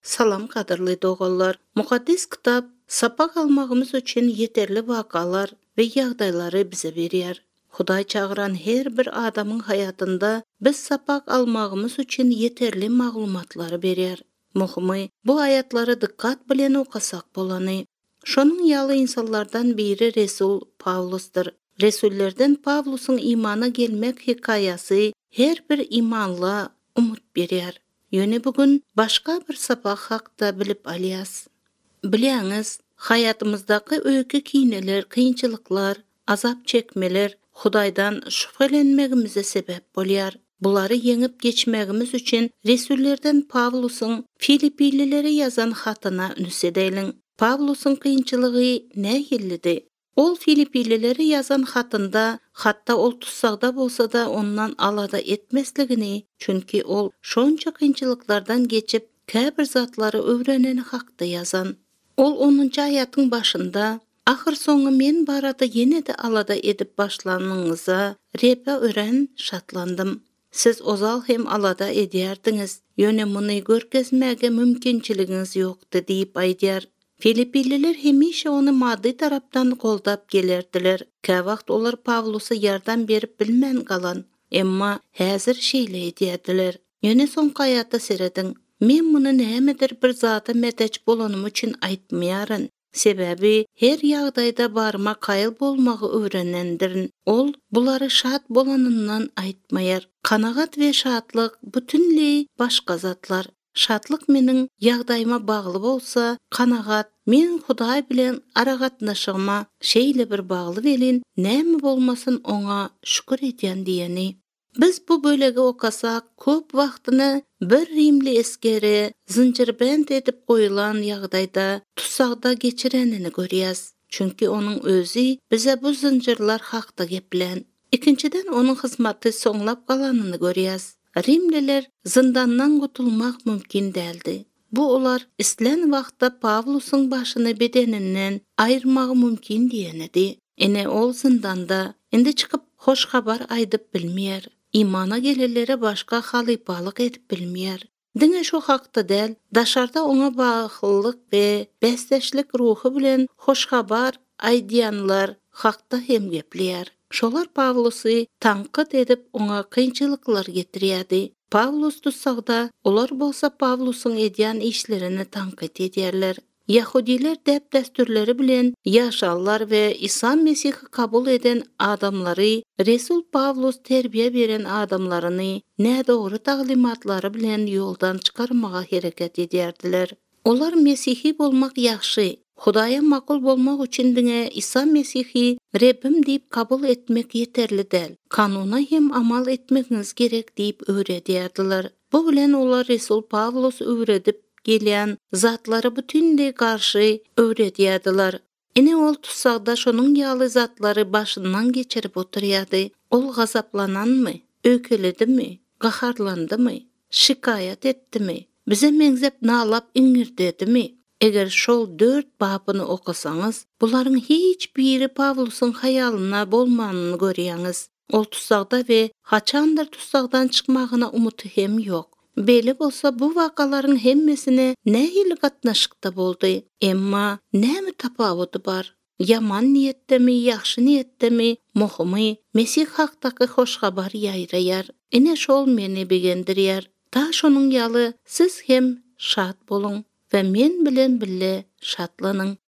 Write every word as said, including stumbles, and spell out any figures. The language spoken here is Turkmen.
Salam qadırlı doğallar. Muqaddes kitap sapak almağımız için yeterli vakalar ve yağdayları bize veriyor. Xuday çağıran her bir adamın hayatında biz sapak almağımız için yeterli maglumatları veriyor. Muhimi, bu ayatları dikkat bilen okusak bolanı. Şonun yalı insanlardan biri Resul Pavlus'tur. Resullerden Pavlus'un imana gelmek hikayesi her bir imanla umut veriyor. Yöne bugün başka bir sapak hakta bilip alyas. Bilýäňiz, hayatımızdaki öýkü kineler, kynçylyklar, azap çekmeler Hudaýdan şüphelenmegimize sebep bolýar. Bulary yeňip geçmegimiz üçin Resullerden Pavlusyň Filippililere yazan hatyna ünsediň. Pavlusyň kynçylygy nähillidi? Ol Filippililere yazan hatynda, hatta ol tutsagda bolsa da ondan alada etmesligini, çünki ol şonça kynçylyklardan geçip käbir zatlary öwreneni hakda yazan. Ol onuncu aýatyň başynda ahir soňy men barada ýene-de alada edip başlanyňyza repe ören şatlandym. Siz ozal hem alada edýärdiňiz. Ýöne muny görkezmäge mümkinçiligiňiz ýokdy diýip aýdýar. Filippililer hemişe onu maddi tarapdan goldap gelerdiler. Käwagt olar Pavlus'a yardan berip bilmän galan. Emma häzir şeýle edýärdiler. Ýöne soňky aýatda serediň. Men muny nämedir bir zata meteç bolanym üçin aýtmaýaryn. Sebebi her ýagdaýda barma kaýıl bolmagy öwrenendirin. Ol bulary şat bolanyndan aýtmaýar. Kanagat we şatlyk bütünlei başga zatlar. Şatlyk meniň ýagdaýyma bagly bolsa, kanagat men Hudaý bilen aragatnaşygyma şeýle bir bagly welin, näme bolmasyn oňa şükür edýän diýeni. Biz bu bölegi okasak, köp wagtyny bir rimli eskeri, zinjirbend edip goýulan ýagdaýda tutsagda geçirenini görýäs. Çünki onuň özü bize bu zinjirler hakda geplen. Ikinciden onuň hyzmaty soňlap galanyny görýäs. Rimliler zindandan gutulmak mümkin däldi. Bu olar islen wagtda Pavlusyň başyny bedeninden aýyrmagy mümkin diýenidi. Ene ol zindanda indi çykyp hoş habar aýdyp bilmeýär. İmana gelelere başka halypalyk edip bilmeýär. Diňe şu hakda däl, daşarda oňa baglylyk we besleşlik ruhy bilen hoş habar aýdýanlar hakda hem gepleýär. Şolar Pavlusy tanqyt edip oňa kynçylyklar getirýärdi. Pavlus tutsagda, olar bolsa Pavlusyň edýän işlerini tanqyt edýärler. Yahudiler dep destürleri bilen yaşarlar we İsa Mesih'i kabul eden adamlary, Resul Pavlus terbiýe beren adamlaryny nädogry taglimatlary bilen ýoldan çykarmaga hereket edýärdiler. Olar Mesih'i bolmak ýaxşy, Hudaýa makul bolmak üçin diňe İsa Mesih'i Rebbim diýip kabul etmek yeterli däl. Kanuna hem amal etmegiňiz gerek diýip öwredýärdiler. Bu bilen olar Resul Pavlus öwredip gelýän zatlary bütünlei garşy öwredýärdiler. Ene ol tutsagda şonuň ýaly zatlary başyndan geçirip oturýardy. Ol gazaplananmy, öýkeledimi, gaharlandymy, şikaýat etdimi, bize meňzep nalap iňirdedimi? Eger şol dört babyny okusaňyz, bularyň hiç biri Pavlusyň hayalyna bolmanyny görýäňiz. Ol tutsagda we haçandyr tutsagdan çykmagyna umuty hem ýok. Beli bolsa bu wakalaryň hemmesine nähili gatnaşykda boldy. Emma näme tapawuty bar? Yaman niýetdemi, ýaxşy niýetdemi, muhimy Mesih hakdaky hoş habar ýaýraýar. Ene şol meni begendirýär. Ta şonuň ýaly siz hem şat boluň we men bilen bille şatlanyň.